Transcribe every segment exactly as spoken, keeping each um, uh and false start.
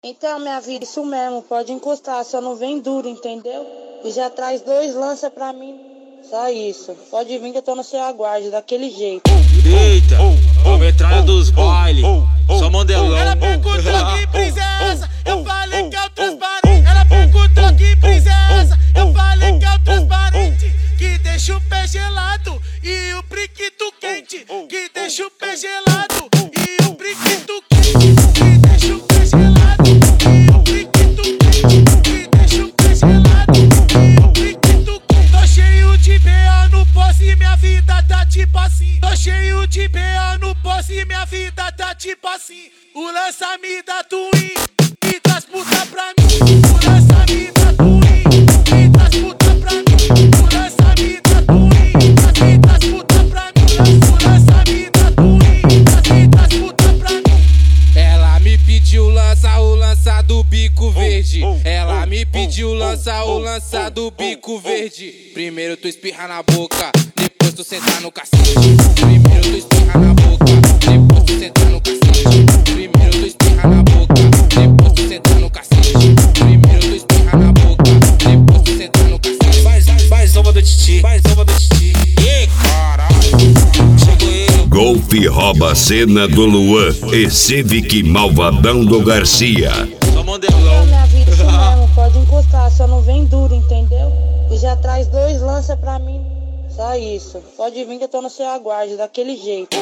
Então, minha vida, isso mesmo, pode encostar, só não vem duro, entendeu? E já traz dois lança pra mim, só isso. Pode vir que eu tô no seu aguarde, daquele jeito. Eita, a metralha dos bailes, só mandelão. Ela perguntou que princesa, eu falei que é o transparente. Ela perguntou que princesa, eu falei que é o transparente. Que deixa o pé gelado e o priquito quente. Que deixa o pé gelado e o priquito quente. Que deixa o pé gelado e o priquito quente. Que deixa o pé gelado e o priquito quente. Tô cheio de B A no posse e minha vida tá tipo assim. Tô cheio de B A no posse e minha vida tá tipo assim. O lança me dá twin e traz puta pra mim. O lança me dá twin e traz puta pra mim. O lança me dá twin e traz puta pra mim. O lança me dá twin e traz puta pra mim. Ela me pediu lança o lança do bico verde. Ela me pediu lança o lança do bico verde. Primeiro tu espirra na boca, depois tu senta no cacete. Primeiro tu espirra na boca, depois tu senta no cacete. Primeiro tu espirra na boca, depois tu senta no cacete. Primeiro tu espirra na boca, depois tu senta no cacete. Faz, faz uma do titi, faz uma do titi. E caralho, chegou ele. Golpe rouba a cena do Luan e Civic Malvadão do Garcia. Só Então, mandelão. minha vida, isso mesmo, pode encostar, só não vem duro, entendeu? E já traz dois lança pra mim, só isso. Pode vir que eu tô no seu aguarde, daquele jeito.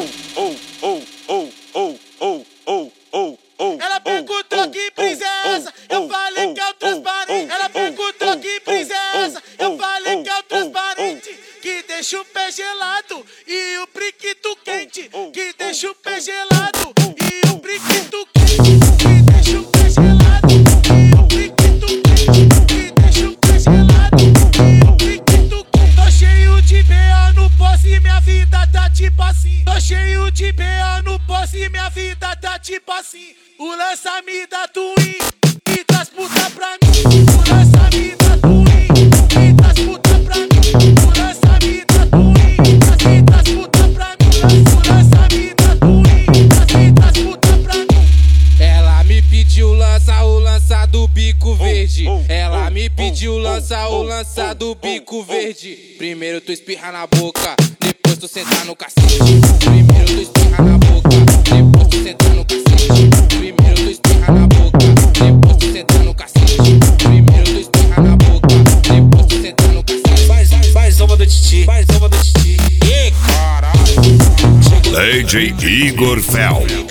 Ela perguntou que princesa, eu falei que é o transparente. Ela perguntou que princesa, eu falei que é o transparente. Que deixa o pé gelado e o priquito quente. Que deixa o pé gelado e o priquito quente. Que deixa o pé gelado e o priquito quente. Que deixa o pé gelado e o priquito quente. Tô cheio de B A no posse e minha vida tá tipo assim. Tô cheio de B A no posse e minha vida tá tipo assim. O lança me dá twin e traz puta pra mim. O lança me dá twin e traz puta pra mim. O lança me dá twin e traz puta pra mim. O lança me dá twin e traz puta pra mim. Ela me pediu lança o lança do bico verde. Ela me pediu lança o lança do bico verde. Primeiro tu espirra na boca, depois tu senta no cacete. Primeiro tu espirra na boca, depois tu senta no cacete. Primeiro tu espirra na boca, depois tu senta no cacete. Primeiro tu espirra na boca, depois tu senta no cacete. Faz, faz uma do titi, faz uma do titi. E caralho, chegou D J Igor Fel.